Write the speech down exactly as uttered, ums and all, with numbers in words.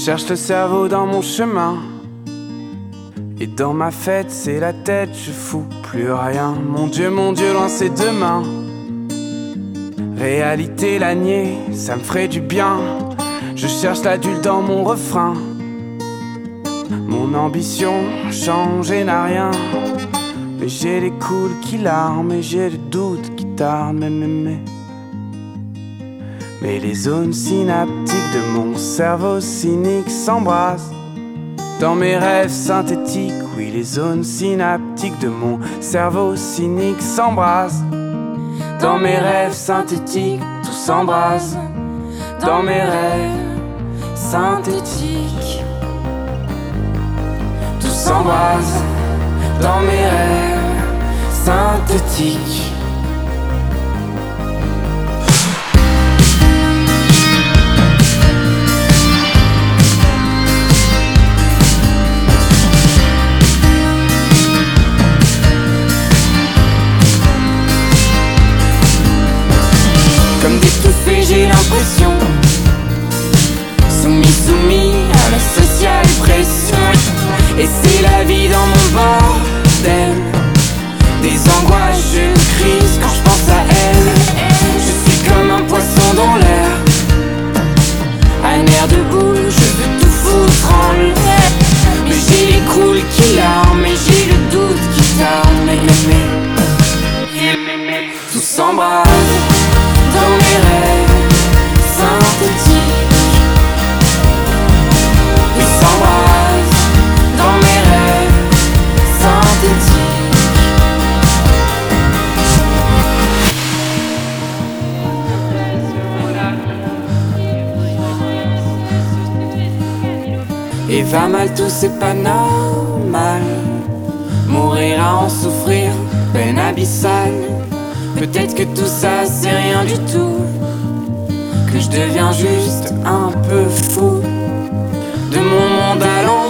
cherche le cerveau dans mon chemin. Et dans ma fête, c'est la tête, je fous plus rien. Mon Dieu, mon Dieu, loin c'est demain. Réalité, la nier, ça me ferait du bien. Je cherche l'adulte dans mon refrain. Mon ambition, changer n'a rien. Mais j'ai les coules qui larment et j'ai des doutes qui tardent. Mais, mais, mais Mais les zones synaptiques de mon cerveau cynique s'embrassent. Dans mes rêves synthétiques, oui, les zones synaptiques de mon cerveau cynique s'embrassent. Dans mes rêves synthétiques, tout s'embrasse. Dans mes rêves synthétiques, tout s'embrasse. Dans mes rêves synthétiques. Comme d'étouffer, j'ai l'impression, soumis, soumis à la sociale pression. Et c'est la vie dans mon bordel. Des angoisses, je crise quand je pense à elle. Je suis comme un poisson dans l'air, un air de boule, je veux tout foutre en l'air. Mais j'ai les coules qui larment et j'ai le doute qui tarde. Mais, mais, mais, tout s'embrasse. Dans mes rêves synthétiques, oui, s'embrasse. Dans mes rêves synthétiques. Et va mal, tout c'est pas normal. Mourir à en souffrir, peine abyssale. Peut-être que tout ça c'est rien du tout, que je deviens juste un peu fou de mon monde à l'envers.